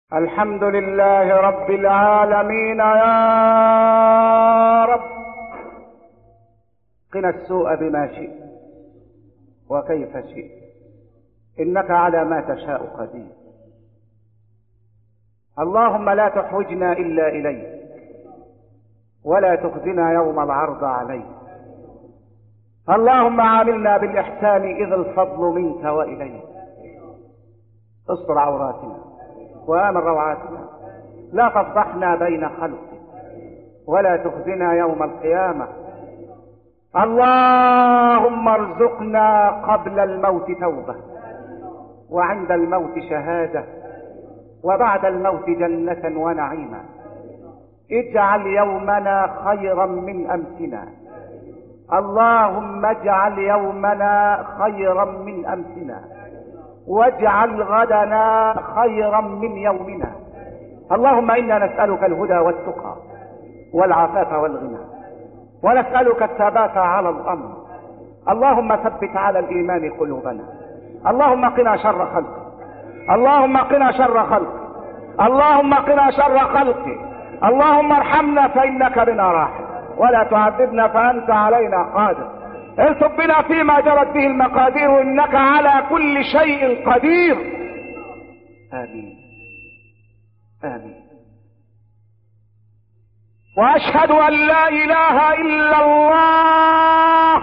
الحمد لله رب العالمين. يا رب قنا السوء بما شئت وكيف شئت، إنك على ما تشاء قدير. اللهم لا تحوجنا إلا إليك ولا تخزنا يوم العرض عليك. اللهم عاملنا بالإحسان إذ الفضل منك وإليك. استر عوراتنا وآمن روعاتنا، لا تفضحنا بين خلقك ولا تخزنا يوم القيامة. اللهم ارزقنا قبل الموت توبة، وعند الموت شهادة، وبعد الموت جنة ونعيما. اجعل يومنا خيرا من أمسنا، اللهم اجعل يومنا خيرا من أمسنا، واجعل غدنا خيرا من يومنا. اللهم إنا نسألك الهدى والتقى والعفاف والغنى، ونسألك الثبات على الأمر. اللهم ثبت على الإيمان قلوبنا. اللهم قنا شر خلقك، اللهم قنا شر خلقك، اللهم قنا شر خلقك. اللهم ارحمنا فإنك بنا راحم، ولا تعذبنا فأنت علينا قادر. ارزق بنا فيما جرت به المقادير، إنك على كل شيء قدير. آمين آمين. وأشهد أن لا إله إلا الله.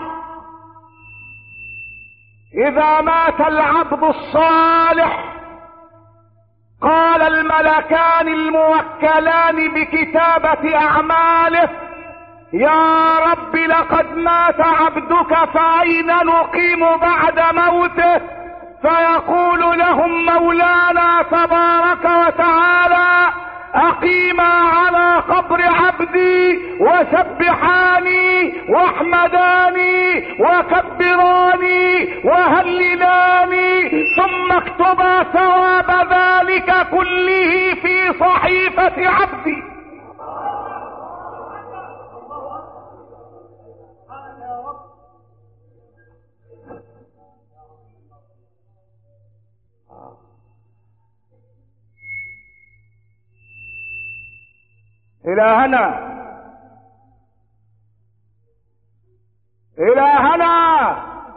إذا مات العبد الصالح قال الملكان الموكلان بكتابة أعماله: يا رب لقد مات عبدك فأين نقيم بعد موته؟ فيقول لهم مولانا تبارك وتعالى: أقيما على قبر عبدي وسبحاني واحمداني وكبراني وهللاني، ثم اكتبا ثواب ذلك كله في صحيفة عبدي. إلهنا إلهنا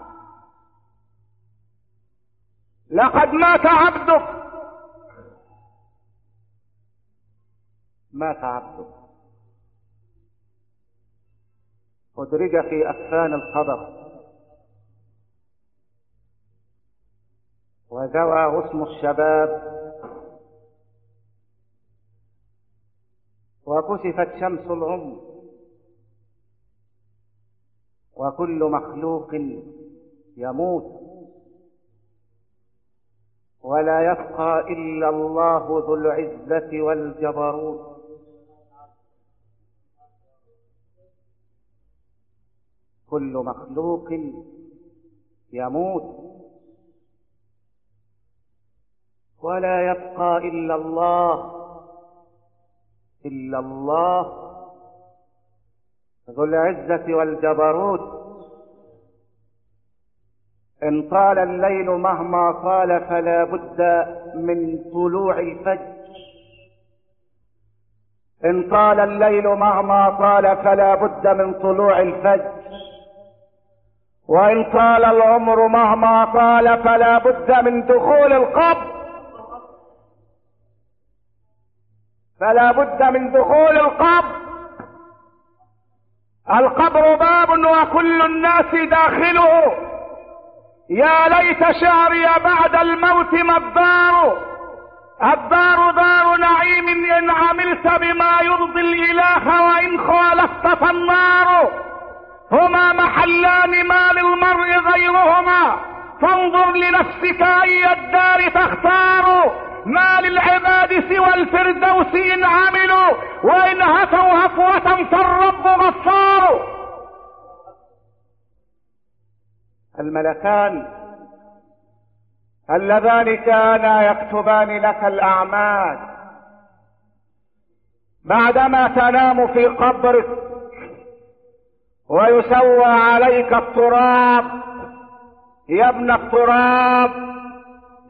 لقد مات عبدك، مات عبدك، أدرج في أكفان القبر، وزوى غصن الشباب، وكسفت شمس العمر، وكل مخلوق يموت، ولا يبقى إلا الله ذو العزة والجبروت. كل مخلوق يموت، ولا يبقى إلا الله ذو العزة والجبروت. إن طال الليل مهما طال فلا بد من طلوع الفجر. إن طال الليل مهما طال فلا بد من طلوع الفجر. وإن طال العمر مهما طال فلا بد من دخول القبر، فلا بد من دخول القبر. القبر باب وكل الناس داخله. يا ليت شعري بعد الموت ما الدار. الدار دار نعيم إن عملت بما يرضي الإله، وإن خالفت فالنار. هما محلان ما للمرء غيرهما، فانظر لنفسك أي الدار تختار. ما للعباد سوى الفردوس إن عملوا، وإن هفوا هفوة فالرب غفار. الملكان اللذان كانا يكتبان لك الأعمال بعدما تنام في قبرك ويسوى عليك التراب. يا ابن التراب،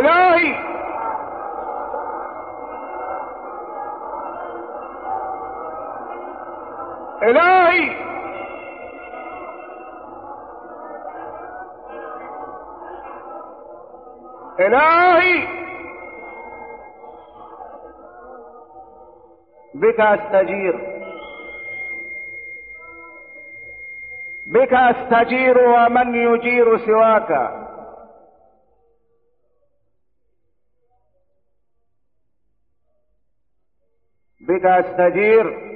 إلهي إلهي إلهي بك أستجير، بك أستجير ومن يجير سواك. بك أستجير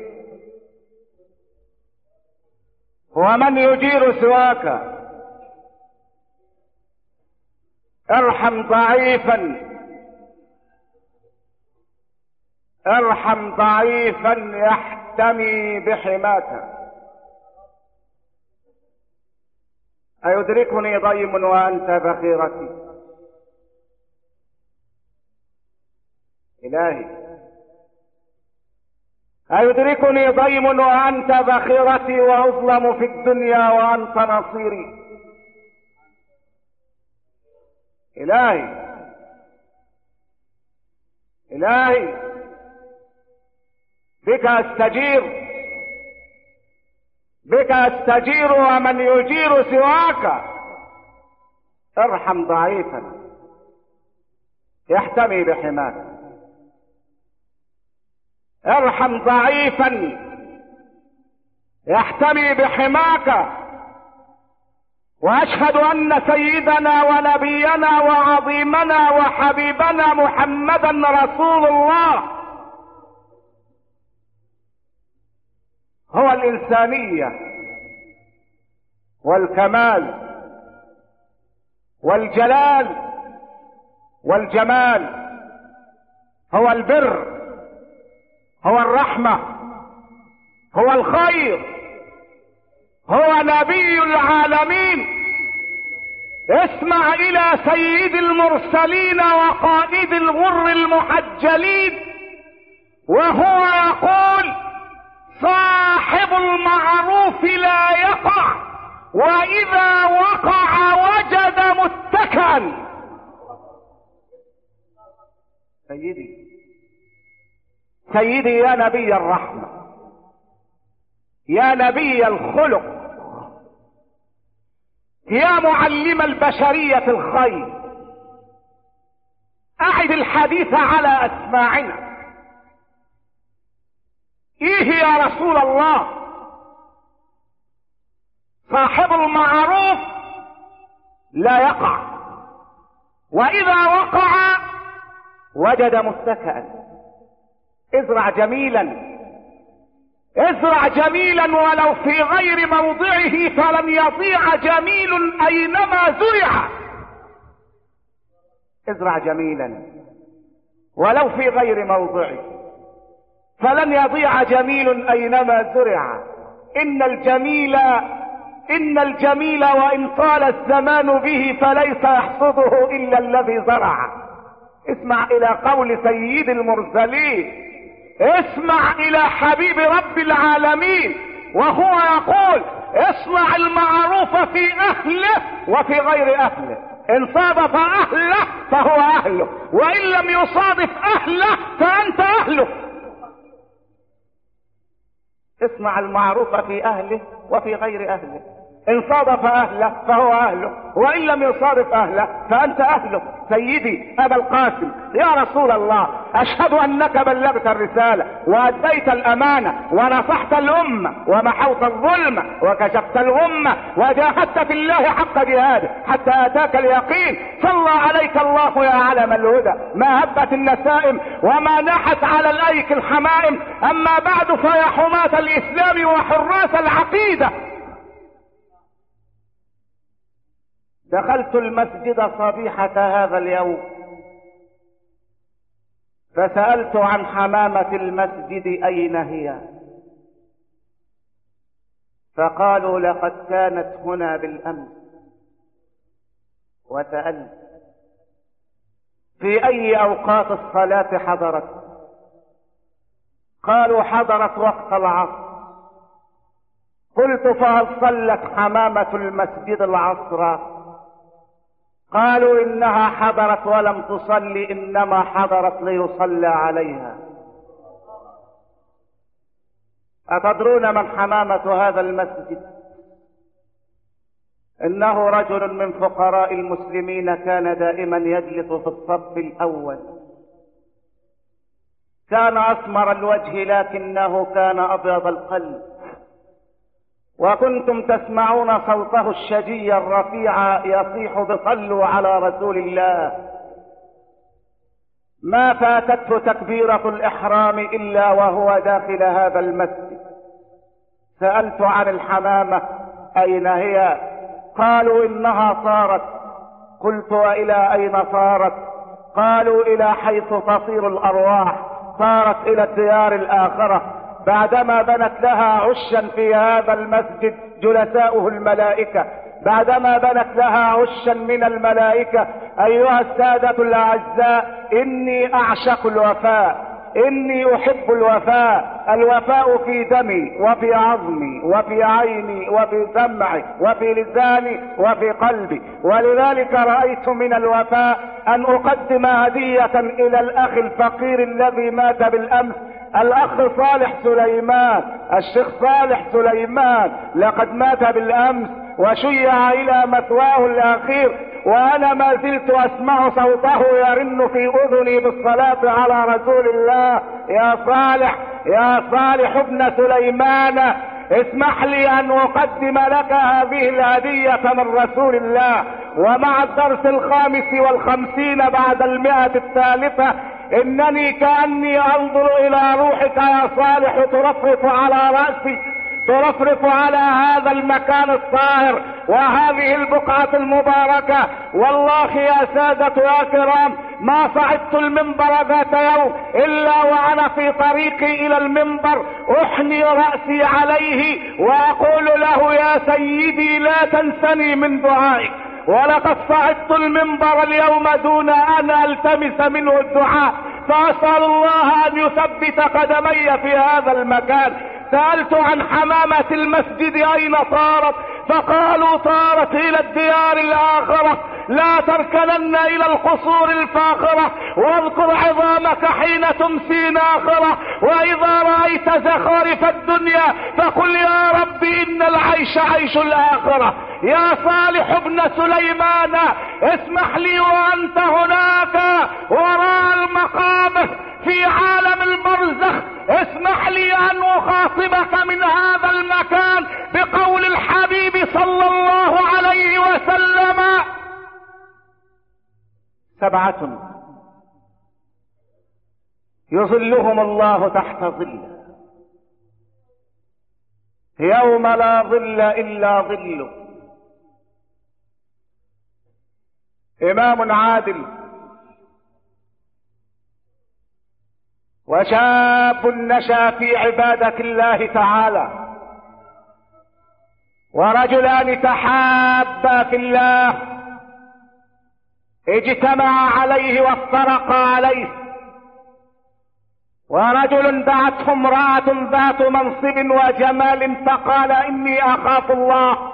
ومن يجير سواك. ارحم ضعيفا، ارحم ضعيفا يحتمي بحماك. أيدركني ضيم وأنت بخيرتي؟ إلهي أيدركني ضيم وأنت بخيرتي، وأظلم في الدنيا وأنت نصيري. إلهي إلهي بك أستجير، بك أستجير ومن يجير سواك. ارحم ضعيفا يحتمي بحماك، ارحم ضعيفا يحتمي بحماك. واشهد ان سيدنا ونبينا وعظيمنا وحبيبنا محمدا رسول الله هو الانسانيه والكمال والجلال والجمال، هو البر، هو الرحمه، هو الخير، هو نبي العالمين. اسمع الى سيد المرسلين وقائد الغر المحجلين وهو يقول: صاحب المعروف لا يقع، واذا وقع وجد متكئا. سيدي سيدي يا نبي الرحمة، يا نبي الخلق، يا معلم البشرية الخير، أعد الحديث على أسماعنا. إيه يا رسول الله؟ صاحب المعروف لا يقع، وإذا وقع وجد متكئا. ازرع جميلا، ازرع جميلا ولو في غير موضعه، فلن يضيع جميل اينما زرع. ازرع جميلا ولو في غير موضعه، فلن يضيع جميل اينما زرع. ان الجميل وان طال الزمان به فليس يحصده الا الذي زرع. اسمع الى قول سيد المرسلين، اسمع الى حبيب رب العالمين وهو يقول: اصنع المعروف في اهله وفي غير اهله، ان صادف اهله فهو اهله، وان لم يصادف اهله فانت اهله. اصنع المعروف في اهله وفي غير اهله، ان صادف اهله فهو اهله، وان لم يصادف اهله فانت اهله. سيدي ابا القاسم يا رسول الله، اشهد انك بلغت الرسالة واديت الامانة ونصحت الامة ومحوت الظلم وكشفت الغمة وجاهدت في الله حق جهاده حتى اتاك اليقين. صلى عليك الله يا علم الهدى، ما هبت النسائم وما ناحت على الايك الحمائم. اما بعد، فيا حماة الاسلام وحراس العقيدة، دخلت المسجد صبيحة هذا اليوم فسألت عن حمامة المسجد أين هي، فقالوا: لقد كانت هنا بالأمس. وسألت: في أي أوقات الصلاة حضرت؟ قالوا: حضرت وقت العصر. قلت: فهل صلت حمامة المسجد العصر؟ قالوا إنها حضرت ولم تصلي، إنما حضرت ليصلى عليها. أتدرون من حمامة هذا المسجد؟ إنه رجل من فقراء المسلمين، كان دائما يجلس في الصف الأول، كان أسمر الوجه لكنه كان أبيض القلب، وكنتم تسمعون صوته الشجي الرفيع يصيح بصلوا على رسول الله. ما فاتته تكبيرة الإحرام إلا وهو داخل هذا المسجد. سألت عن الحمامة أين هي؟ قالوا إنها صارت. قلت وإلى أين صارت؟ قالوا إلى حيث تصير الأرواح، صارت إلى الديار الآخرة، بعدما بنت لها عشا في هذا المسجد جلساؤه الملائكة، بعدما بنت لها عشا من الملائكة. أيها السادة الأعزاء، إني أعشق الوفاء، إني أحب الوفاء. الوفاء في دمي وفي عظمي وفي عيني وفي سمعي وفي لساني وفي قلبي، ولذلك رأيت من الوفاء أن أقدم هدية إلى الأخ الفقير الذي مات بالأمس، الأخ صالح سليمان، الشيخ صالح سليمان لقد مات بالأمس وشيع إلى مثواه الأخير، وأنا ما زلت أسمع صوته يرن في أذني بالصلاة على رسول الله. يا صالح، يا صالح ابن سليمان، اسمح لي أن أقدم لك هذه الهدية من رسول الله. ومع الدرس 55 بعد 100 إنني كأني أنظر إلى روحك يا صالح ترفرف على رأسي، ترفرف على هذا المكان الطاهر وهذه البقعة المباركة. والله يا سادة يا كرام، ما صعدت المنبر ذات يوم إلا وأنا في طريقي إلى المنبر أحني رأسي عليه وأقول له يا سيدي لا تنسني من دعائك. ولقد صعدت المنبر اليوم دون أن ألتمس منه الدعاء، فأسأل الله أن يثبت قدمي في هذا المكان. سألت عن حمامة المسجد أين صارت؟ فقالوا صارت إلى الديار الآخرة. لا تركنن إلى القصور الفاخرة، واذكر عظامك حين تمسي ناخرة، وإذا رأيت زخارف الدنيا فقل يا رب إن العيش عيش الآخرة. يا صالح ابن سليمان، اسمح لي وأنت هناك وراء المقابر في عالم البرزخ، اسمح لي أن أخاطبك من هذا المكان بقول الحبيب صلى الله عليه وسلم: 7 يظلهم الله تحت ظله يوم لا ظل إلا ظله. إمام عادل، وشاب نشا في عبادة الله تعالى، ورجلان تحابا في الله اجتمعا عليه وافترقا عليه. ورجل دعته امرأة ذات منصب وجمال فقال إني أخاف الله.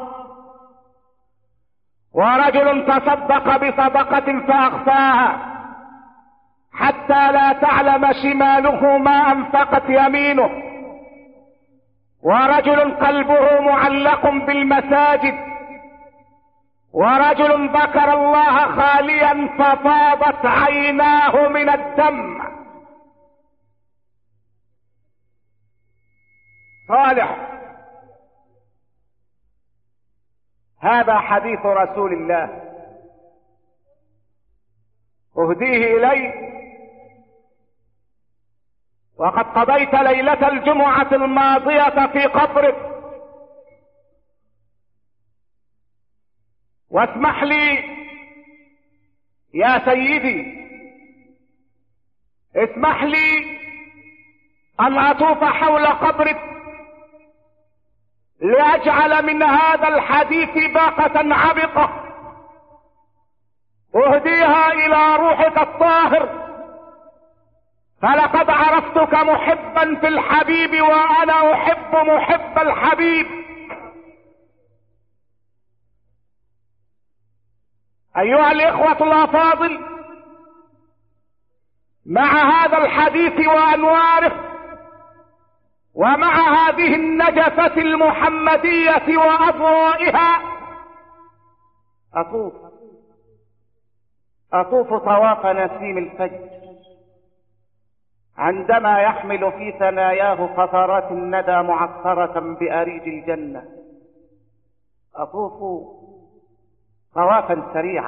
ورجل تصدق بصدقة فأخفاها حتى لا تعلم شماله ما أنفقت يمينه. ورجل قلبه معلق بالمساجد. ورجل ذكر الله خاليا ففاضت عيناه من الدم. صالح، هذا حديث رسول الله أهديه إليك، وقد قضيت ليلة الجمعة الماضية في قبرك. واسمح لي يا سيدي، اسمح لي أن أطوف حول قبرك لأجعل من هذا الحديث باقة عبقة أهديها إلى روحك الطاهر، فلقد عرفتك محبا في الحبيب وأنا أحب محب الحبيب. أيها الإخوة الأفاضل، مع هذا الحديث وأنواره، ومع هذه النجفة المحمدية وأضوائها، أطوف طواف نسيم الفجر عندما يحمل في ثناياه قطرات الندى معطرة بأريج الجنة. أطوف طوافا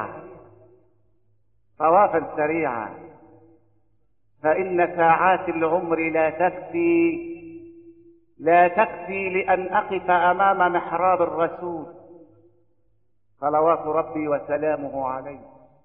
سريعا، فإن ساعات العمر لا تكفي لأن أقف أمام محراب الرسول صلوات ربي وسلامه عليه.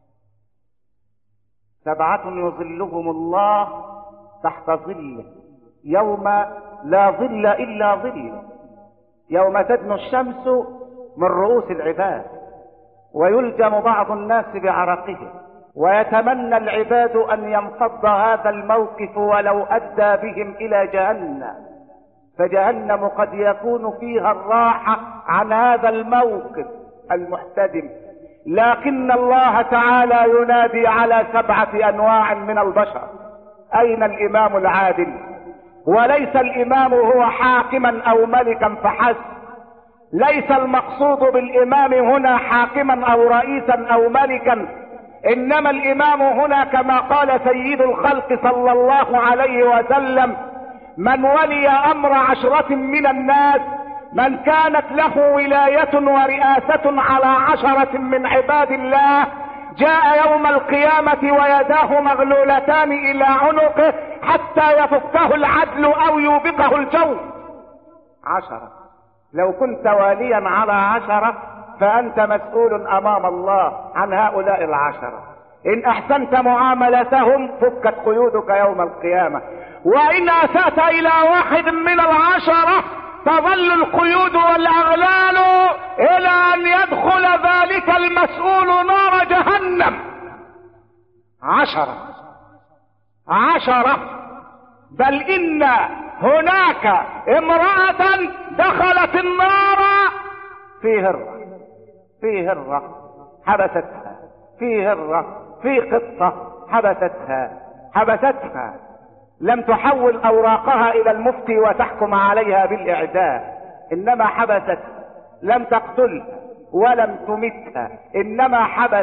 7 يظلهم الله تحت ظله يوم لا ظل إلا ظله، يوم تدنو الشمس من رؤوس العباد ويلجم بعض الناس بعرقه، ويتمنى العباد أن ينفض هذا الموقف ولو أدى بهم إلى جهنم، فجهنم قد يكون فيها الراحة عن هذا الموقف المحتدم. لكن الله تعالى ينادي على 7 أنواع من البشر: أين الإمام العادل؟ وليس الإمام هو حاكما أو ملكا فحسب، ليس المقصود بالإمام هنا حاكما أو رئيسا أو ملكا، إنما الإمام هنا كما قال سيد الخلق صلى الله عليه وسلم: من ولي أمر 10 من الناس، من كانت له ولاية ورئاسة على 10 من عباد الله، جاء يوم القيامة ويداه مغلولتان إلى عنقه حتى يفكه العدل أو يوبقه الجو. 10. لو كنت واليا على 10 فأنت مسؤول أمام الله عن هؤلاء 10. إن أحسنت معاملتهم فكت قيودك يوم القيامة، وإن أسأت إلى 1 من 10 تظل القيود والأغلال إلى أن يدخل ذلك المسؤول نار جهنم. 10. بل إن هناك امرأة دخلت النار في هرة حبستها، في قطة حبستها، لم تحول أوراقها إلى المفتي وتحكم عليها بالإعدام، إنما حبستها، لم تقتلها ولم تمتها، إنما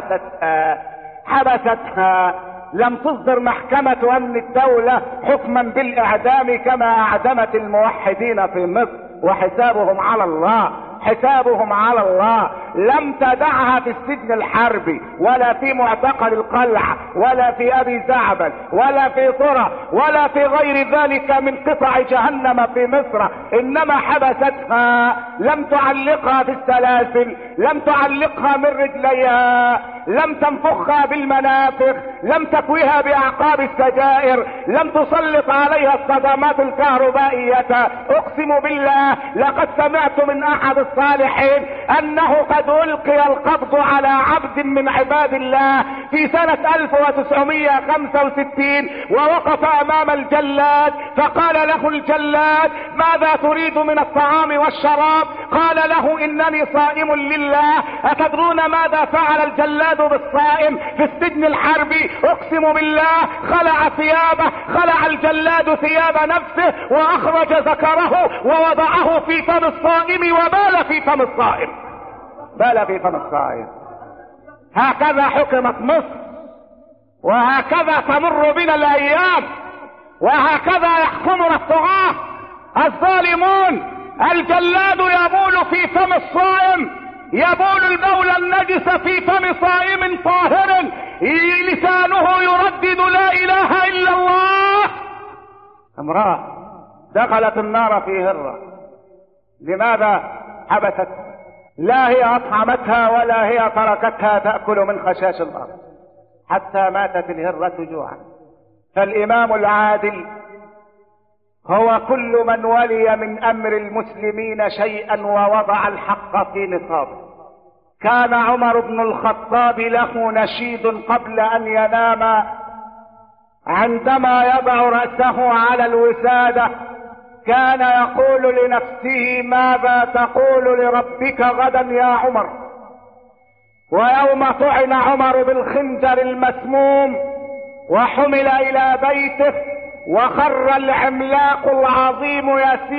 حبستها. لم تصدر محكمة أمن الدولة حكما بالإعدام كما أعدمت الموحدين في مصر، وحسابهم على الله. لم تدعها في السجن الحربي ولا في معتقل القلعة ولا في أبي زعبل ولا في طرة ولا في غير ذلك من قطع جهنم في مصر، إنما حبستها. لم تعلقها في السلاسل، لم تعلقها من رجليها، لم تنفخها بالمنافخ، لم تكويها بأعقاب السجائر، لم تسلط عليها الصدمات الكهربائية. أقسم بالله لقد سمعت من أحد الصالحين أنه قد ألقي القبض على عبد من عباد الله في سنة 1965، ووقف أمام الجلاد فقال له الجلاد: ماذا تريد من الطعام والشراب؟ قال له: إنني صائم لله. أتدرون ماذا فعل الجلاد بالصائم في السجن الحربي؟ أقسم بالله خلع الجلاد ثياب نفسه وأخرج ذكره ووضعه في فم الصائم وبال في فم الصائم. هكذا حكمت مصر، وهكذا تمر بنا الأيام، وهكذا يحكمنا الطغاة الظالمون. الجلاد يبول في فم الصائم، يبول البول النجس في فم صائم طاهر، لسانه يردد لا إله إلا الله. امرأة دخلت النار في هرة، لماذا حبستها؟ لا هي أطعمتها ولا هي تركتها تأكل من خشاش الأرض حتى ماتت الهرة جوعا. فالإمام العادل هو كل من ولي من أمر المسلمين شيئا ووضع الحق في نصابه. كان عمر بن الخطاب له نشيد قبل أن ينام، عندما يضع رأسه على الوسادة كان يقول لنفسه: ماذا تقول لربك غدا يا عمر؟ ويوم طعن عمر بالخنجر المسموم وحمل الى بيته وخر العملاق العظيم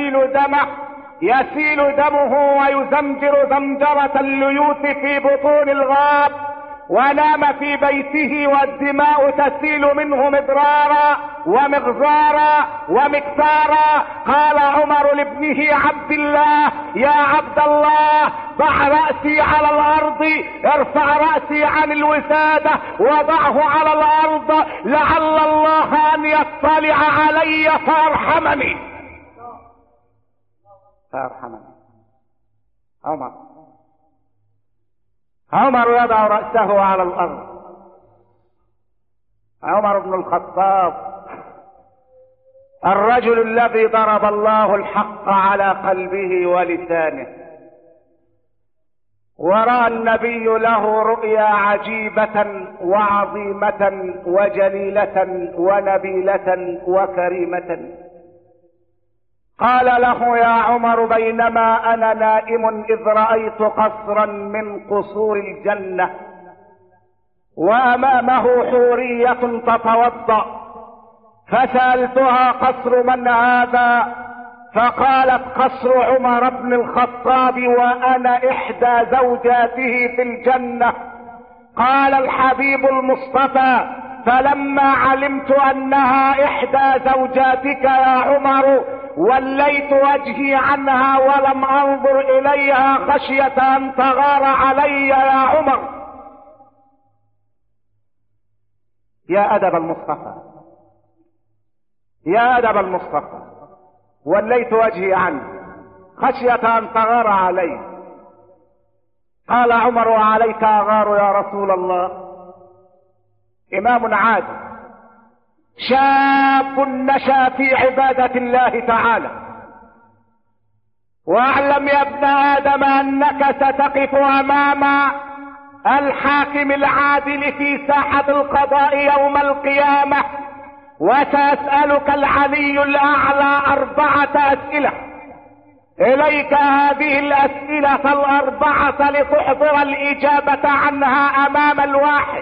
يسيل دمه ويزمجر زمجرة الليوث في بطون الغاب، ونام في بيته والدماء تسيل منه مدرارا ومغزارا ومكسارا. قال عمر لابنه عبد الله: يا عبد الله، ضع رأسي على الأرض، ارفع رأسي عن الوسادة وضعه على الأرض، لعل الله أن يطلع علي فيرحمني. عمر يضع رأسه على الأرض. عمر بن الخطاب الرجل الذي ضرب الله الحق على قلبه ولسانه، ورأى النبي له رؤيا عجيبة وعظيمة وجليلة ونبيلة وكريمة. قال له: يا عمر، بينما أنا نائم إذ رأيت قصرا من قصور الجنة وأمامه حورية تتوضأ، فسألتها: قصر من هذا؟ فقالت: قصر عمر بن الخطاب، وأنا إحدى زوجاته في الجنة. قال الحبيب المصطفى: فلما علمت أنها إحدى زوجاتك يا عمر وليت وجهي عنها ولم أنظر إليها خشية أن تغار علي يا عمر. يا أدب المصطفى، يا أدب المصطفى، وليت وجهي عنه خشية أن تغار علي. قال عمر: وعليك أغار يا رسول الله؟ إمام عادل، شاب نشأ في عبادة الله تعالى. واعلم يا ابن آدم أنك ستقف أمام الحاكم العادل في ساحة القضاء يوم القيامة، وسأسألك العلي الأعلى 4 أسئلة. إليك هذه الأسئلة 4 لتحضر الإجابة عنها أمام الواحد.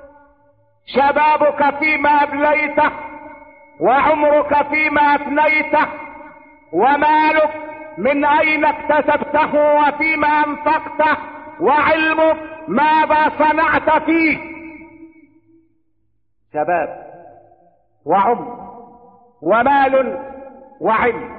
شبابك فيما أبليته، وعمرك فيما أفنيته، ومالك من أين اكتسبته وفيما أنفقته، وعلمك ماذا صنعت فيه. شباب وعمر ومال وعلم.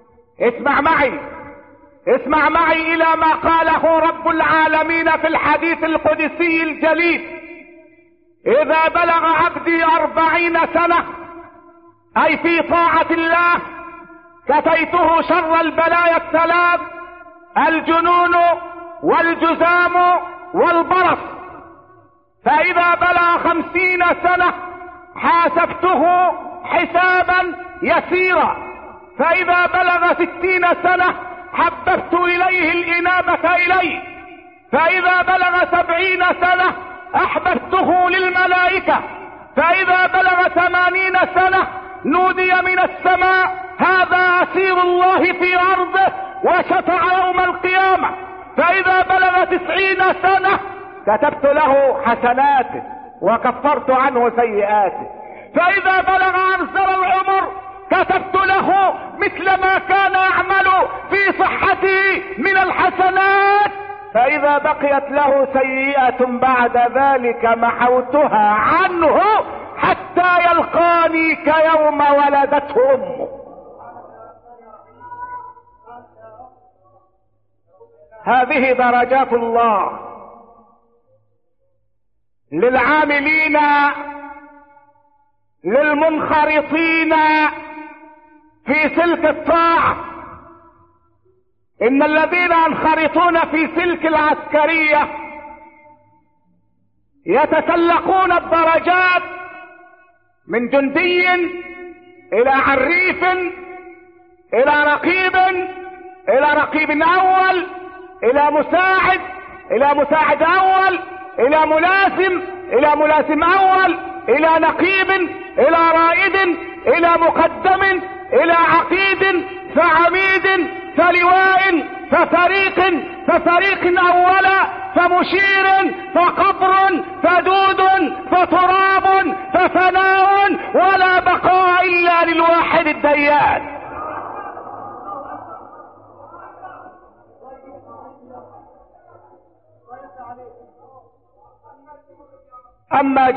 اسمع معي إلى ما قاله رب العالمين في الحديث القدسي الجليل: إذا بلغ عبدي 40 سنة، أي في طاعة الله، كفيته شر البلايا 3: الجنون والجذام والبرص. فإذا بلغ 50 سنة حاسبته حسابا يسيرا. فإذا بلغ 60 سنة حببت إليه الإنابة إليه. فإذا بلغ 70 سنة أحببته للملائكة. فإذا بلغ 80 سنة نودي من السماء: هذا أسير الله في أرضه وشفع يوم القيامة. فإذا بلغ 90 سنة كتبت له حسناته وكفرت عنه سيئاته. فإذا بلغ أرذل العمر كتبت له مثل ما كان يعمل في صحته من الحسنات. فإذا بقيت له سيئة بعد ذلك محوتها عنه حتى يلقاني كيوم ولدته أمه. هذه درجات الله للعاملين للمنخرطين في سلك الطاعة. إن الذين ينخرطون في سلك العسكرية يتسلقون الدرجات من جندي إلى عريف إلى رقيب أول إلى مساعد أول إلى ملازم أول إلى نقيب إلى رائد إلى مقدم إلى عقيد فعميد فلواء ففريق أولا فمشير فقبر فدود فتراب ففناء ولا بقاء إلا للواحد الديان. أما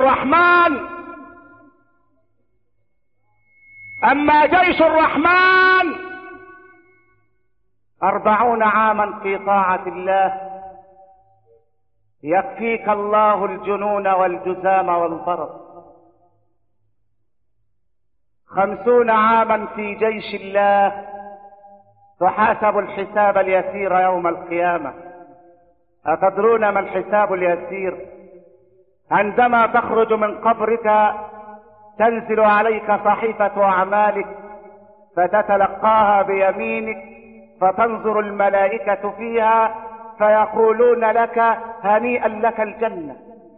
جيش الرحمن 40 عاما في طاعة الله يكفيك الله الجنون والجزام والبرص. 50 عاما في جيش الله تحاسب الحساب اليسير يوم القيامة. أتدرون ما الحساب اليسير؟ عندما تخرج من قبرك تنزل عليك صحيفة أعمالك فتتلقاها بيمينك، فتنظر الملائكة فيها فيقولون لك هنيئا لك الجنة.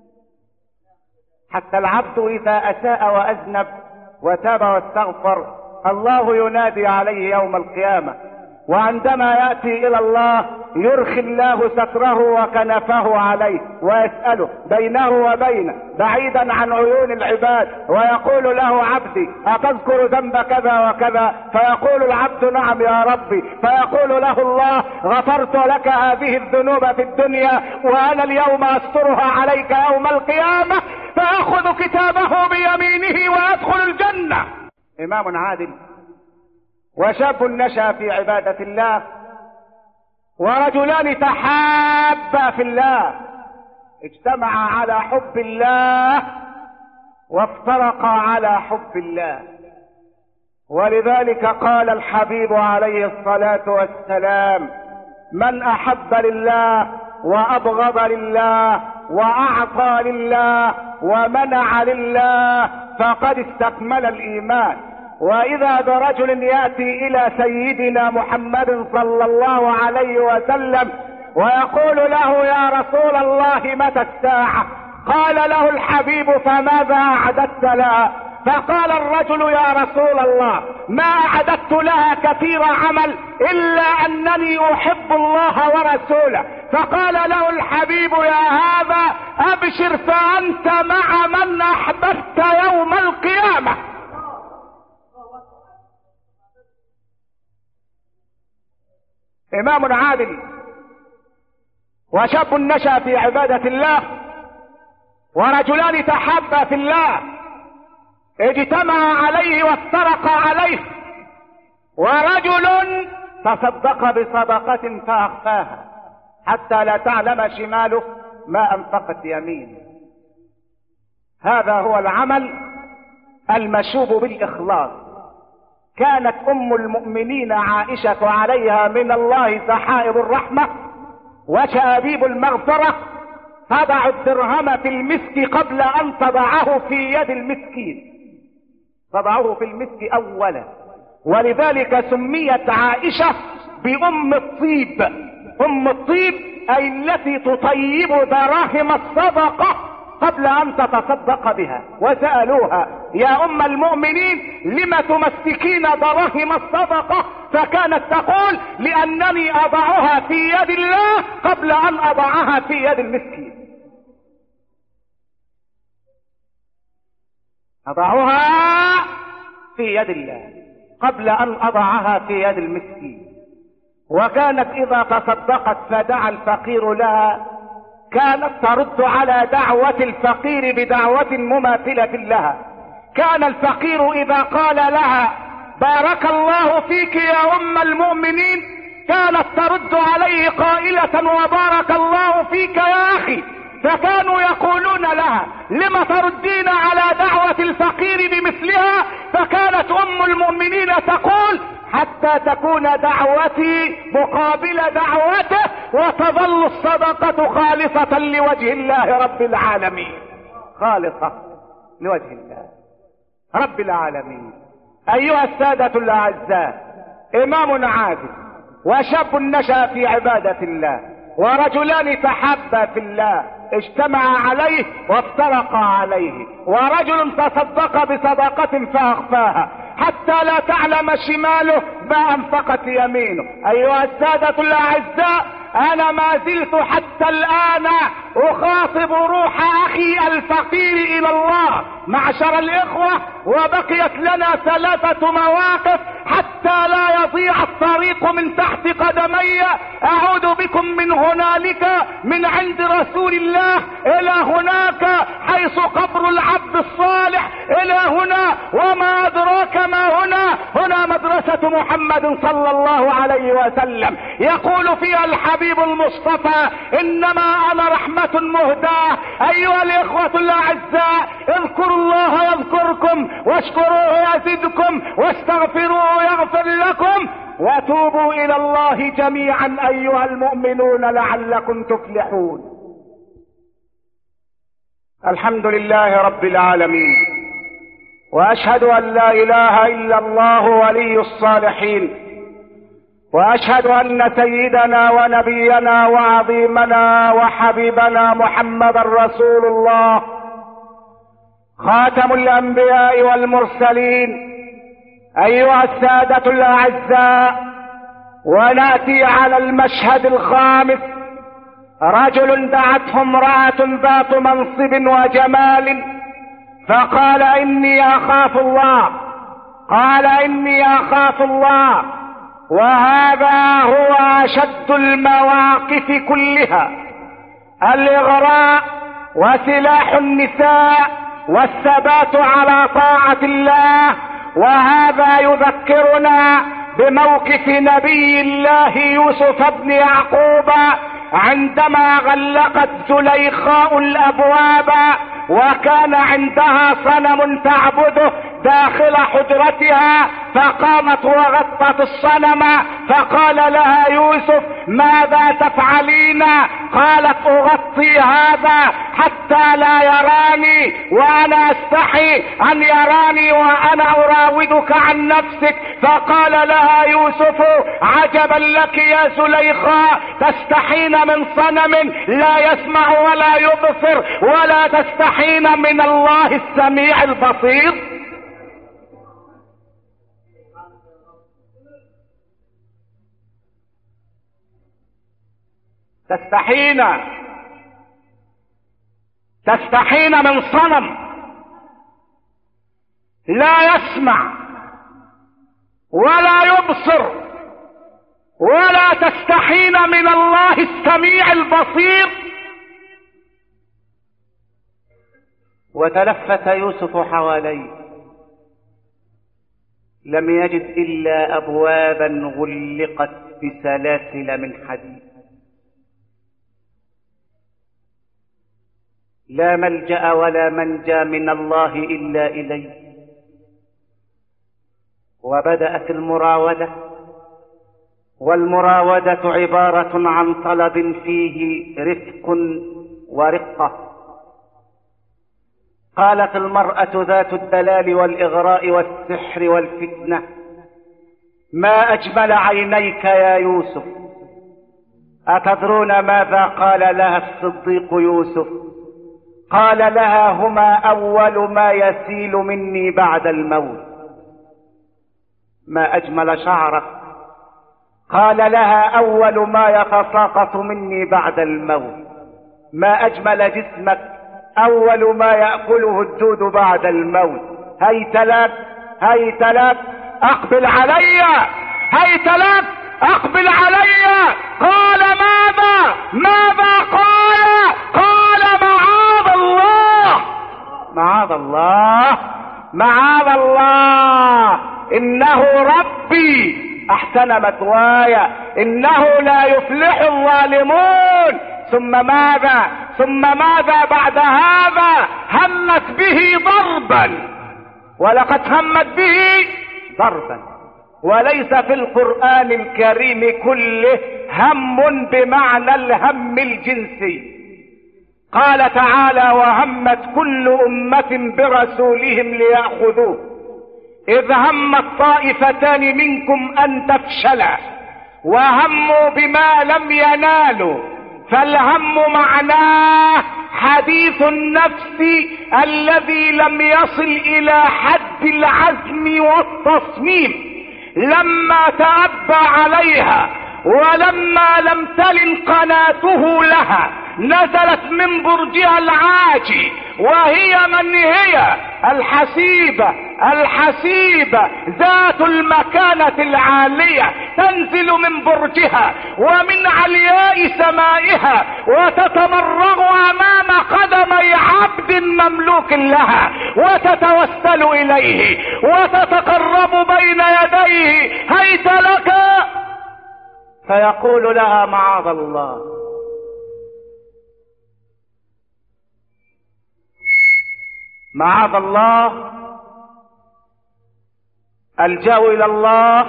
حتى العبد إذا أساء وأذنب وتاب واستغفر الله ينادي عليه يوم القيامة، وعندما يأتي إلى الله يرخي الله ستره وكنفه عليه ويسأله بينه وبينه بعيدا عن عيون العباد، ويقول له عبدي أتذكر ذنب كذا وكذا؟ فيقول العبد نعم يا ربي، فيقول له الله غفرت لك هذه الذنوب في الدنيا وأنا اليوم أسترها عليك يوم القيامة، فيأخذ كتابه بيمينه ويدخل الجنة. إمام عادل وشاب نشأ في عبادة الله، ورجلان تحابا في الله، اجتمعا على حب الله وافترقا على حب الله. ولذلك قال الحبيب عليه الصلاة والسلام: من أحب لله وأبغض لله وأعطى لله ومنع لله فقد استكمل الإيمان. وإذا برجل يأتي إلى سيدنا محمد صلى الله عليه وسلم ويقول له يا رسول الله متى الساعة؟ قال له الحبيب فماذا أعددت لها؟ فقال الرجل يا رسول الله ما أعددت لها كثير عمل إلا أنني أحب الله ورسوله. فقال له الحبيب يا هذا أبشر فأنت مع من أحببت يوم القيامة. إمام عادل وشاب نشأ في عبادة الله، ورجلان تحابا في الله اجتمعا عليه وافترقا عليه. ورجل تصدق بصدقة فأخفاها حتى لا تعلم شماله ما أنفقت يمينه. هذا هو العمل المشوب بالإخلاص. كانت أم المؤمنين عائشة عليها من الله سحائب الرحمة وشآبيب المغفرة تضع الدرهم في المسك قبل أن تضعه في يد المسكين، تضعه في المسك أولا. ولذلك سميت عائشة بأم الطيب. أم الطيب أي التي تطيب دراهم الصدقة قبل أن تتصدق بها. وسألوها يا أم المؤمنين لم تمسكين دراهم الصدقة؟ فكانت تقول لأنني أضعها في يد الله قبل أن أضعها في يد المسكين. أضعها في يد الله قبل أن أضعها في يد المسكين. وكانت إذا تصدقت فدعا الفقير لها كانت ترد على دعوة الفقير بدعوة مماثلة لها. كان الفقير إذا قال لها بارك الله فيك يا أم المؤمنين كانت ترد عليه قائلة وبارك الله فيك يا أخي. فكانوا يقولون لها لم تردين على دعوة الفقير بمثلها؟ فكانت أم المؤمنين تقول حتى تكون دعوتي مقابل دعوته وتظل الصدقة خالصة لوجه الله رب العالمين. خالصة لوجه الله رب العالمين. أيها السادة الأعزاء، إمام عادل وشاب نشأ في عبادة الله، ورجلان تحابا في الله اجتمعا عليه وافترقا عليه. ورجل تصدق بصدقة فأخفاها حتى لا تعلم شماله ما انفقت يمينه. ايها السادة الاعزاء، انا ما زلت حتى الان اخاطب روح اخي الفقير الى الله معشر الاخوة، وبقيت لنا 3 مواقف حتى لا يضيع الطريق من تحت قدمي. اعود بكم من هنالك، من عند رسول الله الى هناك حيث قبر العبد الصالح، الى هنا وما ادراك ما هنا. هنا مدرسة محمد صلى الله عليه وسلم، يقول فيها الحبيب المصطفى: انما انا رحمة مهداة. ايها الاخوة الاعزاء، اذكروا الله يذكركم، واشكروه يزدكم، واستغفروه يغفر لكم، وتوبوا الى الله جميعا ايها المؤمنون لعلكم تفلحون. الحمد لله رب العالمين، واشهد ان لا اله الا الله ولي الصالحين، واشهد ان سيدنا ونبينا وعظيمنا وحبيبنا محمد رسول الله، خاتم الانبياء والمرسلين. ايها السادة الاعزاء، وناتي على المشهد الخامس. رجل دعته امرأة ذات منصب وجمال، فقال: اني اخاف الله. قال: اني اخاف الله. وهذا هو اشد المواقف كلها: الاغراء وسلاح النساء والثبات على طاعة الله. وهذا يذكرنا بموقف نبي الله يوسف بن يعقوب عندما غلقت زليخاء الابواب، وكان عندها صنم تعبده داخل حجرتها، فقامت وغطت الصنم، فقال لها يوسف: ماذا تفعلين؟ قالت: اغطي هذا حتى لا يراني، وانا استحي ان يراني وانا اراودك عن نفسك. فقال لها يوسف: عجبا لك يا زليخاء، تستحين من صنم لا يسمع ولا يبصر، ولا تستحين من الله السميع البصير. تستحين من صنم لا يسمع ولا يبصر، ولا تستحين من الله السميع البصير. وتلفت يوسف حواليه، لم يجد إلا أبوابا غلقت بسلاسل من حديد، لا ملجأ ولا منجى من الله إلا إليه. وبدأت المراودة، والمراودة عبارة عن طلب فيه رفق ورقة. قالت المرأة ذات الدلال والإغراء والسحر والفتنة: ما أجمل عينيك يا يوسف. أتدرون ماذا قال لها الصديق يوسف؟ قال لها: هما أول ما يسيل مني بعد الموت. ما أجمل شعرك. قال لها: أول ما يتساقط مني بعد الموت. ما أجمل جسمك. أول ما يأكله الدود بعد الموت. هيت لك هيت لك، أقبل علي، هيت لك، أقبل علي. قال: ماذا قال؟ قال: معاذ الله، معاذ الله، معاذ الله، إنه ربي أحسن مثواي، إنه لا يفلح الظالمون. ثم ماذا بعد هذا؟ همت به ضربا، ولقد همت به ضربا. وليس في القرآن الكريم كله هم بمعنى الهم الجنسي. قال تعالى: وهمت كل أمة برسولهم ليأخذوه إذ همت طائفتان منكم أن تفشلا وهموا بما لم ينالوا. فالهم معناه حديث النفس الذي لم يصل الى حد العزم والتصميم، لما تأبى عليها ولما لم تلن قناته لها نزلت من برجها العاجي، وهي من هي؟ الحسيبة ذات المكانة العالية، تنزل من برجها ومن علياء سمائها وتتمرغ امام قدمي عبد مملوك لها، وتتوسل اليه وتتقرب بين يديه، هيت لك، فيقول لها معاذ الله. معاذ الله، ألجأ إلى الله،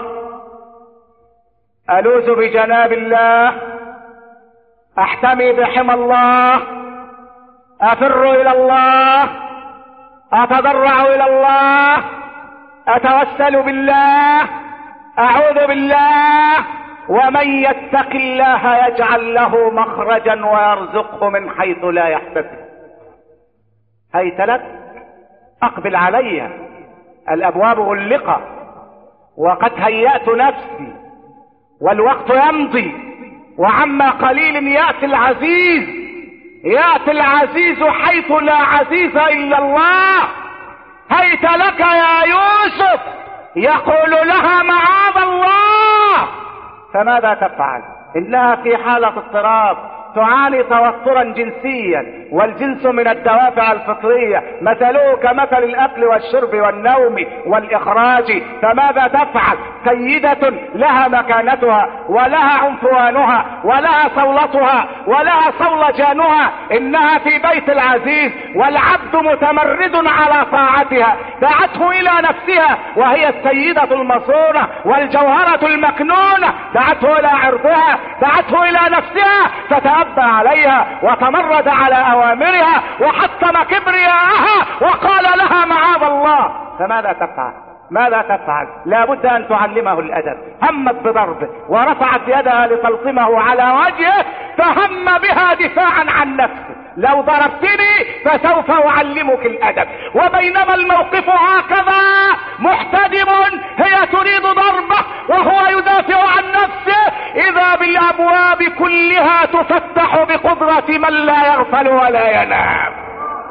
ألوذ بجناب الله، أحتمي بحمى الله، أفر إلى الله، أتضرع إلى الله، أتوسل بالله، أعوذ بالله. ومن يتق الله يجعل له مخرجا ويرزقه من حيث لا يحتسب. هيت لك، اقبل علي، الابواب غلقت وقد هيأت نفسي والوقت يمضي، وعما قليل يأتي العزيز، يأتي العزيز حيث لا عزيز الا الله. هيت لك يا يوسف، يقول لها معاذ الله. فماذا تفعل؟ انها في حالة اضطراب، تعاني توترا جنسيا، والجنس من الدوافع الفطرية، مثله كمثل الاكل والشرب والنوم والاخراج. فماذا تفعل؟ سيدة لها مكانتها ولها عنفوانها ولها صولتها ولها صولجانها، انها في بيت العزيز والعبد متمرد على طاعتها. دعته الى نفسها وهي السيدة المصونة والجوهرة المكنونة، دعته الى عرضها، دعته الى نفسها، فتأبى عليها وتمرد على اوامرها وحطم كبرياءها وقال لها معاذ الله. فماذا تفعل؟ ماذا تفعل؟ لا بد ان تعلمه الادب. همت بضربه ورفعت يدها لتلطمه على وجهه، فهم بها دفاعا عن نفسه. لو ضربتني فسوف اعلمك الادب. وبينما الموقف هكذا محتدم، هي تريد ضربه وهو يدافع عن نفسه، اذا بالابواب كلها تفتح بقدرة من لا يغفل ولا ينام.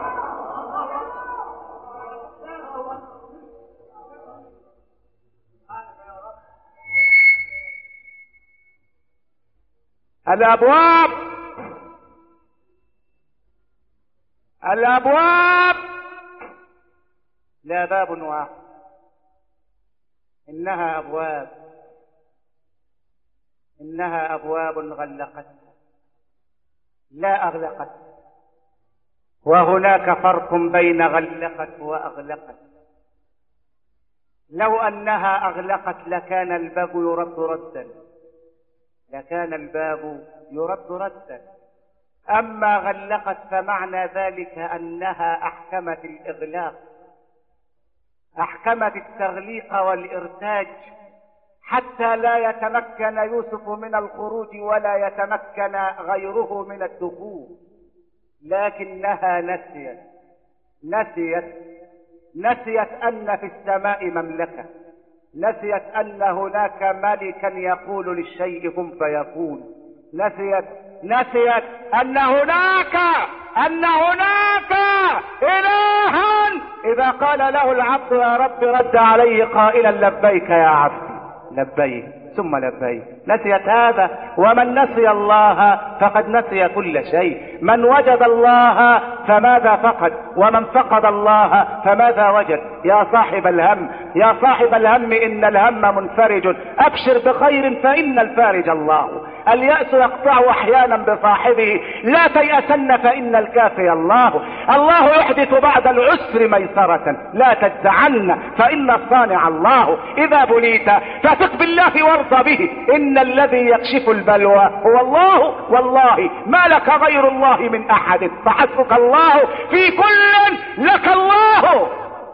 الابواب لا باب واحد، انها ابواب غلقت لا اغلقت. وهناك فرق بين غلقت واغلقت. لو انها اغلقت لكان الباب يرد ردا، اما غلقت فمعنى ذلك انها احكمت الاغلاق، احكمت التغليق والارتاج، حتى لا يتمكن يوسف من الخروج ولا يتمكن غيره من الدخول. لكنها نسيت ان في السماء مملكة، نسيت ان هناك ملكا يقول للشيء كن فيكون، نسيت ان هناك الها اذا قال له العبد يا رب رد عليه قائلا لبيك يا عبدي، لبيك ثم لبيك. نسيت هذا. ومن نسي الله فقد نسي كل شيء. من وجد الله فماذا فقد؟ ومن فقد الله فماذا وجد؟ يا صاحب الهم إن الهم منفرج، أبشر بخير فإن الفارج الله. اليأس يقطع أحيانا بصاحبه، لا تيأسن فإن الكافي الله. الله يحدث بعد العسر ميسرة، لا تجزعن فإن الصانع الله. إذا بليت فثق بالله وارض به، إن الذي يكشف البلوى هو الله، والله ما لك غير الله من أحد، فحسبك الله في كل لك الله.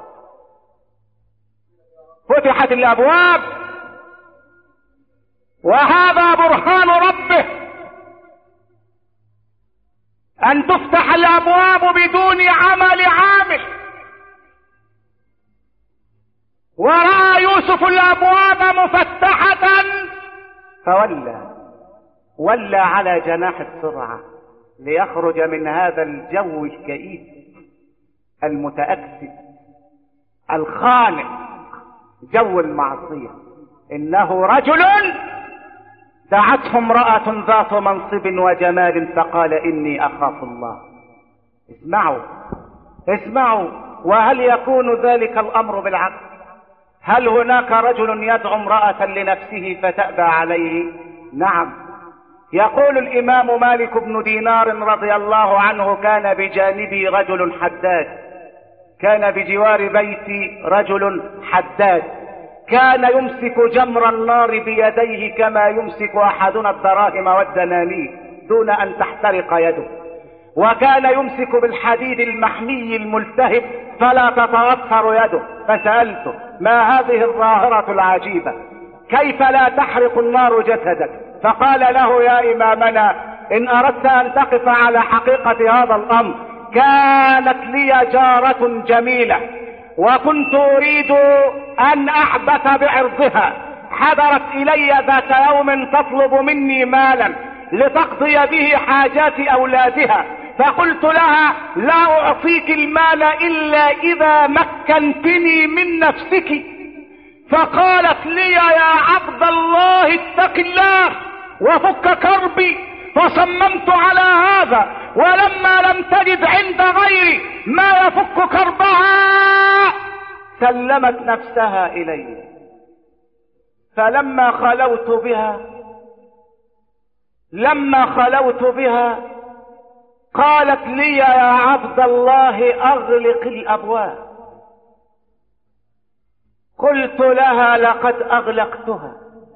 فتحت الأبواب، وهذا برهان ربه أن تفتح الابواب بدون عمل عامل. ورأى يوسف الابواب مفتحة فولى على جناح السرعة ليخرج من هذا الجو الكئيب المتأكسد الخانق، جو المعصية. إنه رجل دعته امرأة ذات منصب وجمال فقال إني أخاف الله. اسمعوا، وهل يكون ذلك الأمر بالعكس؟ هل هناك رجل يدعو امرأة لنفسه فتأبى عليه؟ نعم. يقول الإمام مالك بن دينار رضي الله عنه: كان بجانبي رجل حداد، كان بجوار بيتي رجل حداد، كان يمسك جمر النار بيديه كما يمسك أحدنا الدراهم والدنانير دون أن تحترق يده، وكان يمسك بالحديد المحمي الملتهب فلا تتأثر يده. فسألته: ما هذه الظاهرة العجيبة؟ كيف لا تحرق النار جسدك؟ فقال له: يا إمامنا، إن أردت أن تقف على حقيقة هذا الأمر، كانت لي جارة جميلة وكنت أريد أن أحبس بعرضها، حضرت إلي ذات يوم تطلب مني مالا لتقضي به حاجات أولادها، فقلت لها: لا أعطيك المال إلا إذا مكنتني من نفسك. فقالت لي: يا عبد الله اتق الله وفك كربي. فصممت على هذا، ولما لم تجد عند غيري ما يفك كربها سلمت نفسها إلي. فلما خلوت بها قالت لي: يا عبد الله أغلق الأبواب. قلت لها: لقد أغلقتها.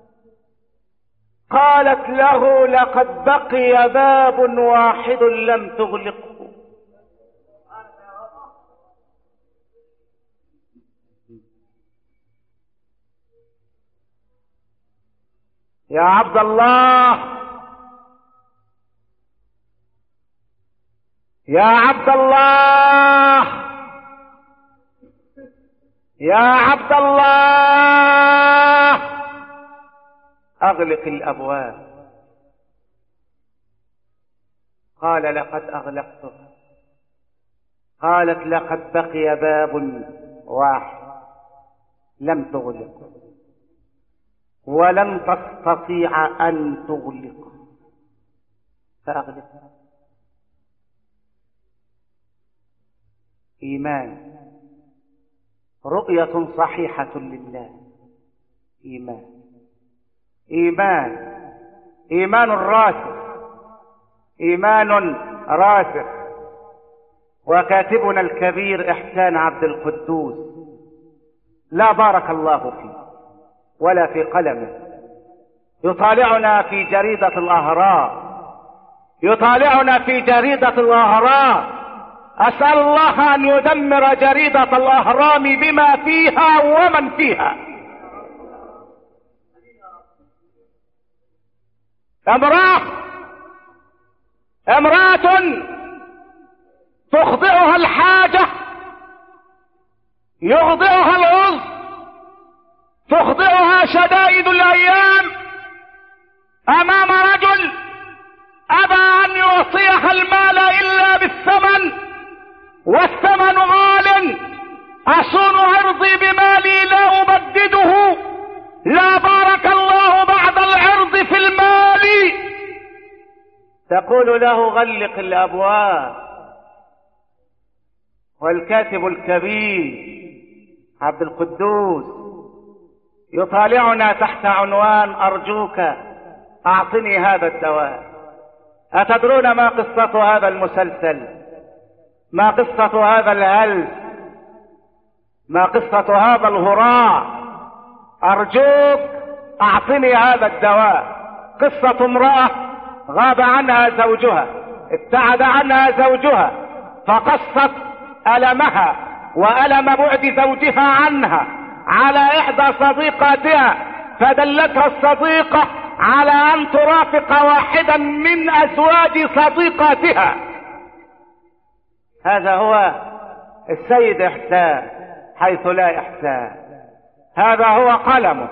قالت له: لقد بقي باب واحد لم تغلقه. يا عبد الله، يا عبد الله، يا عبد الله، أغلق الأبواب. قال: لقد أغلقتها. قالت: لقد بقي باب واحد لم تغلقه ولن تستطيع أن تغلقه فأغلقه. إيمان، رؤية صحيحة لله. إيمان راسخ. وكاتبنا الكبير إحسان عبد القدوس، لا بارك الله فيه ولا في قلمه، يطالعنا في جريدة الأهرام. أسأل الله أن يدمر جريدة الأهرام بما فيها ومن فيها. امرأة تخضعها الحاجة، يخضعها العذر، تخضعها شدائد الأيام أمام رجل أبى أن يعطيها المال إلا بالثمن، والثمن غال. أصون عرضي بمالي لا أبدده، لا بارك الله بعد العرض في المال. تقول له: غلق الأبواب. والكاتب الكبير عبد القدوس يطالعنا تحت عنوان: أرجوك أعطني هذا الدواء. أتدرون ما قصة هذا المسلسل؟ ما قصة هذا الهلس؟ ما قصة هذا الهراء؟ أرجوك أعطني هذا الدواء. قصة امرأة غاب عنها زوجها، ابتعد عنها زوجها، فقصت ألمها وألم بعد زوجها عنها على إحدى صديقاتها، فدلتها الصديقة على أن ترافق واحدا من أزواج صديقاتها. هذا هو السيد إحسان حيث لا إحسان. هذا هو قلمه.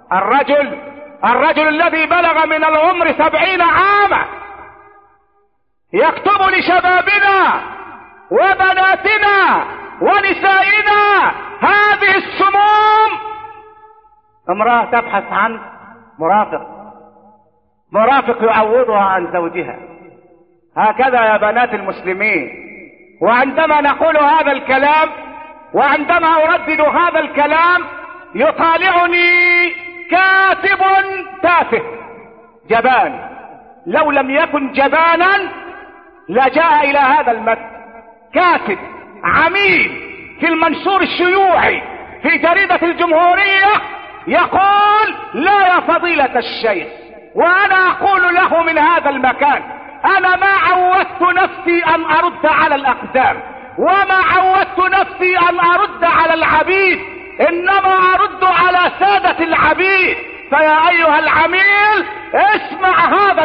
الرجل الذي بلغ من العمر 70 عاما يكتب لشبابنا وبناتنا ونسائنا هذه السموم. امرأة تبحث عن مرافق يعوضها عن زوجها. هكذا يا بنات المسلمين. وعندما نقول هذا الكلام وعندما أردد هذا الكلام يطالعني كاتب تافه جبان. لو لم يكن جبانا لجاء إلى هذا المتن. كاتب عميل في المنشور الشيوعي في جريدة الجمهورية يقول: لا يا فضيلة الشيخ. وأنا أقول له من هذا المكان: أنا ما عودت نفسي أن أرد على الأقدام، وما عودت نفسي أن أرد على العبيد، إنما أرد على سادة العبيد. فيا أيها العميل اسمع هذا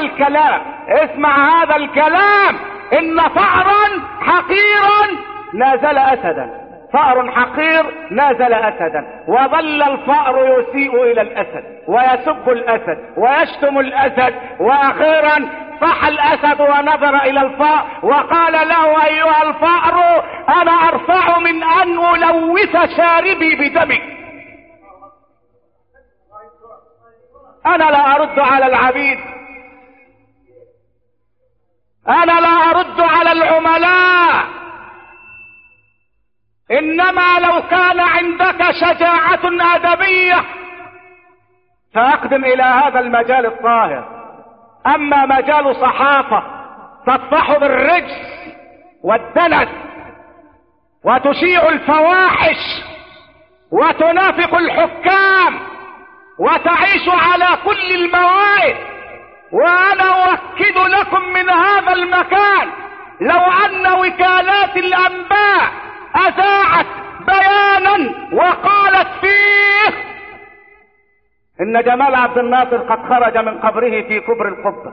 الكلام. إن فأرا حقيرا نازل أسدا. فأر حقير نازل أسدا، وظل الفأر يسيء إلى الأسد ويسب الأسد ويشتم الأسد، وأخيرا صح الأسد ونظر إلى الفأر وقال له: أيها الفأر، أنا أرفع من أن ألوث شاربي بدمك. أنا لا أرد على العبيد، أنا لا أرد على العملاء، إنما لو كان عندك شجاعة أدبية فأقدم إلى هذا المجال الطاهر. أما مجال صحافة تطفح بالرجس والدنس وتشيع الفواحش وتنافق الحكام وتعيش على كل الموائد، وأنا أؤكد لكم من هذا المكان: لو أن وكالات الأنباء أذاعت بيانا وقالت فيه إن جمال عبد الناصر قد خرج من قبره في كبر القبة،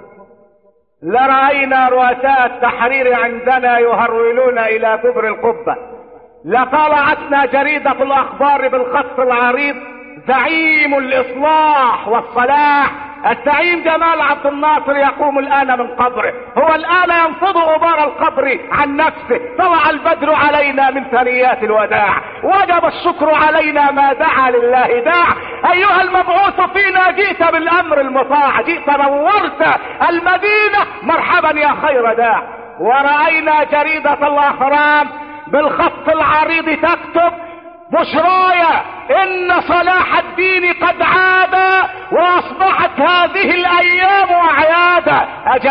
لرأينا رؤساء التحرير عندنا يهرولون إلى كبر القبة، لطلعتنا جريدة الأخبار بالخط العريض: زعيم الإصلاح والصلاح الزعيم جمال عبد الناصر يقوم الآن من قبره، هو الآن ينفض غبار القبر عن نفسه. طلع البدر علينا من ثنيات الوداع، وجب الشكر علينا ما دعا لله داع. أيها المبعوث فينا جئت بالأمر المطاع، جئت نورت المدينة، مرحبا يا خير داع. ورأينا جريدة الأهرام بالخط العريض تكتب: بشرايا إن صلاح الدين قد عاد وأصبحت هذه الأيام أعيادا.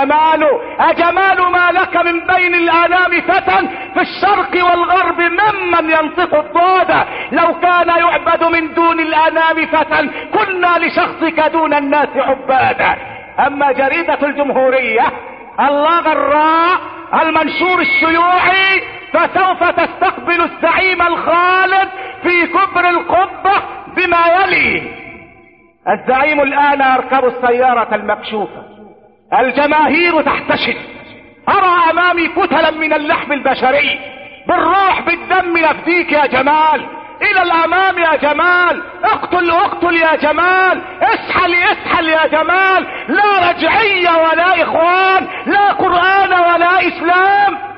أجمال ما لك من بين الأنام فتى في الشرق والغرب ممن ينطق الضاد. لو كان يعبد من دون الأنام فتى كنا لشخصك دون الناس عبادا. أما جريدة الجمهورية الغراء المنشور الشيوعي فسوف تستقبل الزعيم الخالد في كبر القبة بما يلي: الزعيم الآن يركب السيارة المكشوفة، الجماهير تحتشد، أرى أمامي كتلا من اللحم البشري، بالروح بالدم نفديك يا جمال، إلى الأمام يا جمال، اقتل يا جمال، اسحل يا جمال. لا رجعية ولا إخوان، لا قرآن ولا إسلام.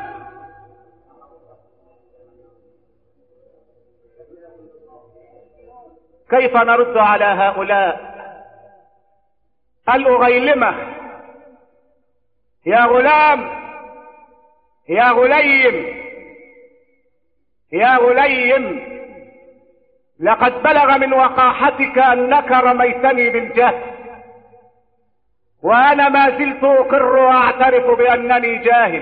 كيف نرد على هؤلاء الأغيلمة؟ يا غلام، يا غليم، لقد بلغ من وقاحتك أنك رميتني بالجهل، وأنا ما زلت أقر وأعترف بأنني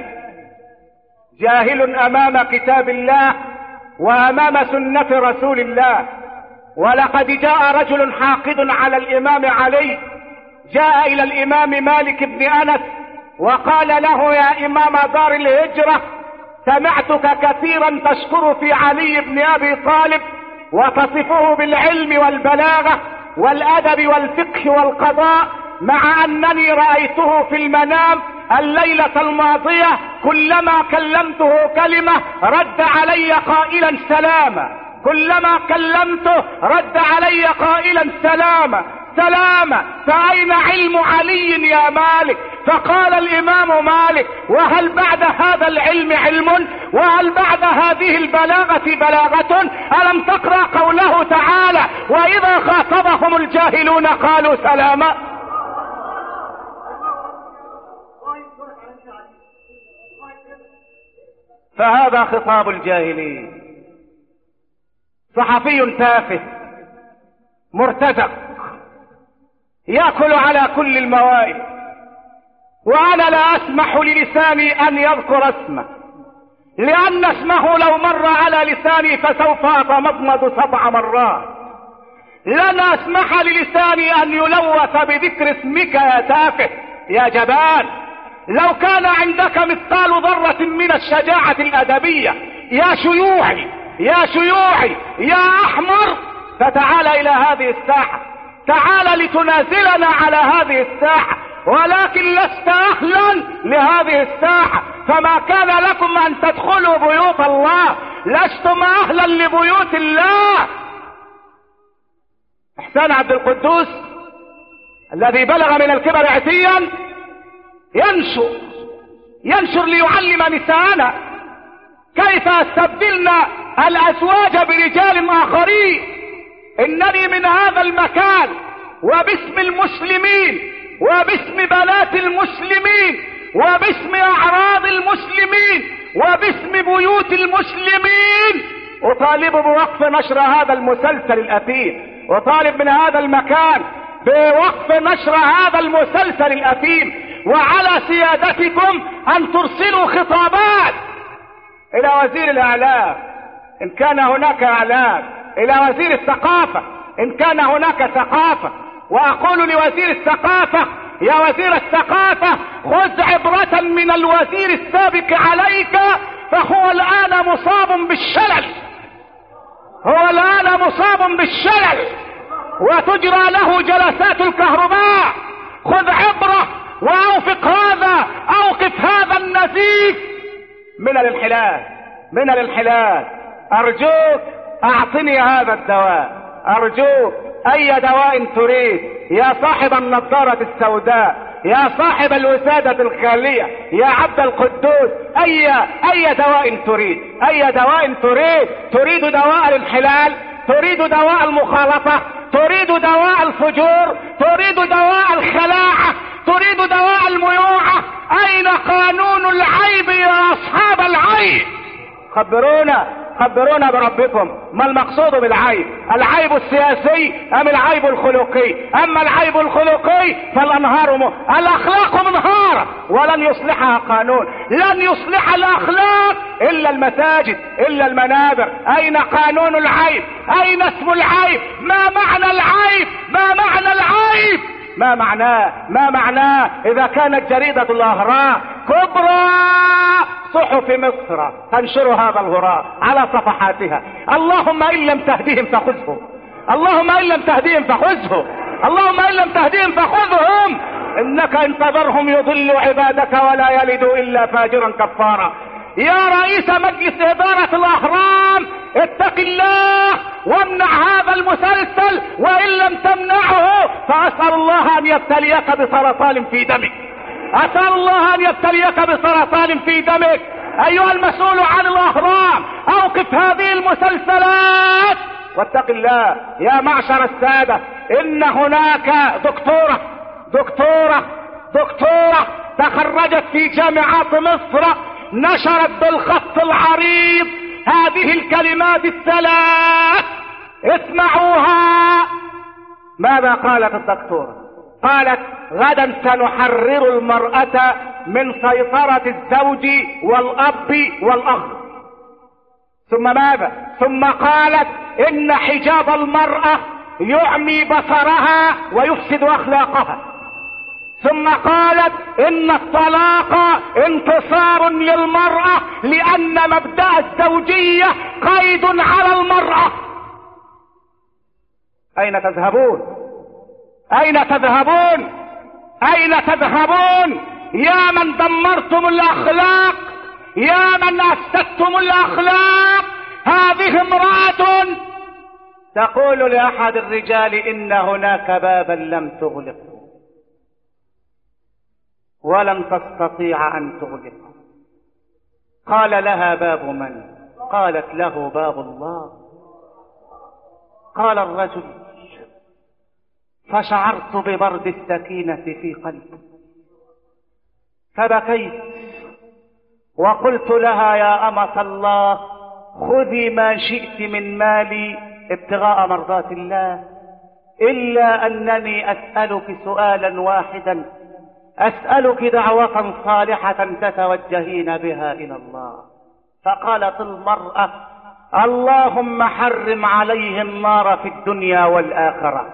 جاهل أمام كتاب الله وأمام سنة رسول الله. ولقد جاء رجل حاقد على الإمام علي، جاء إلى الإمام مالك بن أنس وقال له: يا إمام دار الهجرة، سمعتك كثيرا تشكر في علي بن أبي طالب وتصفه بالعلم والبلاغة والأدب والفقه والقضاء، مع أنني رأيته في المنام الليلة الماضية كلما كلمته كلمة رد علي قائلا سلاما، كلما كلمته رد علي قائلا سلاما سلاما، فأين علم علي يا مالك؟ فقال الإمام مالك: وهل بعد هذا العلم علم؟ وهل بعد هذه البلاغة بلاغة؟ ألم تقرأ قوله تعالى: وإذا خاطبهم الجاهلون قالوا سلاما؟ فهذا خطاب الجاهلين. صحفي تافه مرتزق يأكل على كل الموائد، وأنا لا أسمح للساني أن يذكر اسمه، لأن اسمه لو مر على لساني فسوف أتمضمض 7 مرات. لن أسمح للساني أن يلوث بذكر اسمك يا تافه يا جبان. لو كان عندك مثقال ذرة من الشجاعة الأدبية يا شيوعي يا شيوعي يا أحمر، فتعال إلى هذه الساحة، تعال لتنازلنا على هذه الساحة، ولكن لست أهلا لهذه الساحة، فما كان لكم أن تدخلوا بيوت الله، لستم أهلا لبيوت الله. إحسان عبد القدوس الذي بلغ من الكبر عتيا ينشر ليعلم نساءنا كيف استبدلنا الأزواج برجال آخرين. إنني من هذا المكان وباسم المسلمين وباسم بنات المسلمين وباسم أعراض المسلمين وباسم بيوت المسلمين أطالب بوقف نشر هذا المسلسل الأثيم، أطالب من هذا المكان بوقف نشر هذا المسلسل الأثيم، وعلى سيادتكم أن ترسلوا خطابات إلى وزير الإعلام إن كان هناك إعلام، إلى وزير الثقافة إن كان هناك ثقافة، وأقول لوزير الثقافة: يا وزير الثقافة، خذ عبرة من الوزير السابق عليك، فهو الآن مصاب بالشلل، هو الآن مصاب بالشلل وتجرى له جلسات الكهرباء. خذ عبرة وأوفق هذا، أوقف هذا النزيف من الانحلال، من الانحلال. أرجوك أعطني هذا الدواء، أرجوك أي دواء تريد يا صاحب النظارة السوداء، يا صاحب الوسادة الخالية، يا عبد القدوس، أي دواء تريد، أي دواء تريد؟ تريد دواء الانحلال؟ تريد دواء المخالطة؟ تريد دواء الفجور؟ تريد دواء الخلاعة؟ تريد دواء الميوعة؟ أين قانون العيب يا أصحاب العيب؟ خبرونا بربكم، ما المقصود بالعيب؟ العيب السياسي أم العيب الخلقي؟ أما العيب الخلقي الأخلاق منهارة ولن يصلحها قانون، لن يصلح الأخلاق إلا المساجد إلا المنابر. أين قانون العيب؟ أين اسم العيب؟ ما معنى العيب؟ ما معنى العيب؟ ما معناه إذا كانت جريدة الأهرام كبرى صحف مصر تنشر هذا الهراء على صفحاتها؟ اللهم إن لم تهديهم فخذهم، اللهم إن لم تهديهم فخذهم، اللهم إن لم تهديهم فخذهم، إنك إن تذرهم يضلوا عبادك ولا يلدوا إلا فاجرا كفارا. يا رئيس مجلس إدارة الأهرام، اتق الله وامنع هذا المسلسل، وإن لم تمنعه فأسأل الله أن يبتليك بسرطان في دمك، أسأل الله أن يبتليك بسرطان في دمك. أيها المسؤول عن الأهرام، أوقف هذه المسلسلات واتق الله. يا معشر السادة، إن هناك دكتورة تخرجت في جامعات مصر، نشرت بالخط العريض هذه الكلمات الثلاث، اسمعوها. ماذا قالت الدكتورة؟ قالت: غدا سنحرر المرأة من سيطرة الزوج والأب والأخ. ثم ماذا؟ ثم قالت: إن حجاب المرأة يعمي بصرها ويفسد أخلاقها. ثم قالت: إن الطلاق انتصار للمرأة لأن مبدأ الزوجية قيد على المرأة. أين تذهبون؟ أين تذهبون؟ أين تذهبون؟ يا من دمرتم الأخلاق، يا من أفسدتم الأخلاق، هذه امرأة تقول لأحد الرجال إن هناك بابا لم تغلقه ولن تستطيع أن تغلقه. قال لها باب من؟ قالت له باب الله. قال الرجل فشعرت ببرد السكينة في قلبي فبكيت وقلت لها يا أمة الله خذي ما شئت من مالي ابتغاء مرضات الله، إلا أنني أسألك سؤالا واحدا، أسألك دعوة صالحة تتوجهين بها إلى الله. فقالت المرأة اللهم حرم عليه النار في الدنيا والآخرة،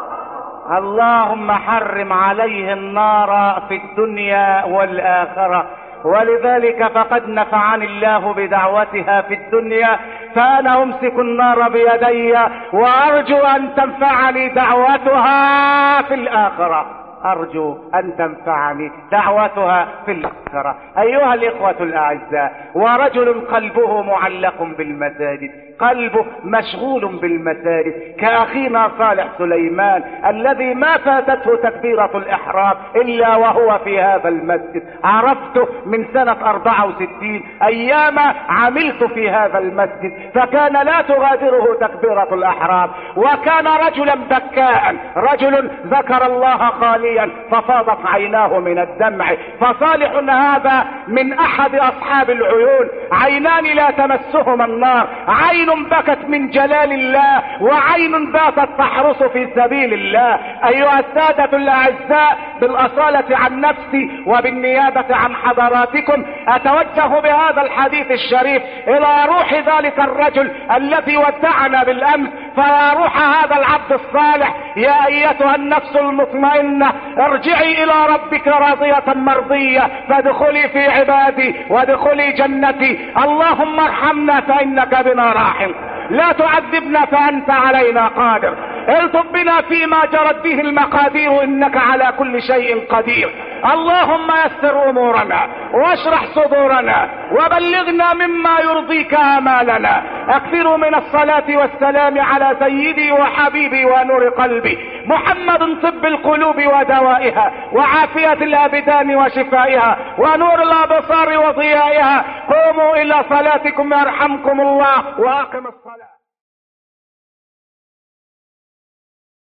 اللهم حرم عليه النار في الدنيا والآخرة. ولذلك فقد نفعني الله بدعوتها في الدنيا، فأنا أمسك النار بيدي وأرجو أن تنفعني دعوتها في الآخرة، أرجو أن تنفعني دعوتها في الآخرة. أيها الإخوة الأعزاء، ورجل قلبه معلق بالمساجد، قلبه مشغول بالمساجد كأخينا صالح سليمان الذي ما فاتته تكبيرة الإحرام إلا وهو في هذا المسجد. عرفته من سنة 64 أيام عملت في هذا المسجد، فكان لا تغادره تكبيرة الإحرام، وكان رجلا بكاء، رجل ذكر الله خاليا ففاضت عيناه من الدمع. فصالح هذا من أحد أصحاب العيون، عينان لا تمسهما النار، عين بكت من جلال الله وعين باتت تحرس في سبيل الله. أيها السادة الأعزاء، بالأصالة عن نفسي وبالنيابة عن حضراتكم أتوجه بهذا الحديث الشريف إلى روح ذلك الرجل الذي ودعنا بالأمس، فيا روح هذا العبد الصالح، يا أيتها النفس المطمئنة ارجعي إلى ربك راضية مرضية، فادخلي في عبادي وادخلي جنتي. اللهم ارحمنا فإنك بنا راحم، لا تعذبنا فأنت علينا قادر، الطف بنا فيما جرت به المقادير إنك على كل شيء قدير. اللهم يسر أمورنا واشرح صدورنا وبلغنا مما يرضيك آمالنا. أكثروا من الصلاة والسلام على سيدي وحبيبي ونور قلبي محمد، طب القلوب ودوائها وعافية الأبدان وشفائها ونور الأبصار وضيائها. قوموا إلى صلاتكم يرحمكم الله وأقم الصلاة.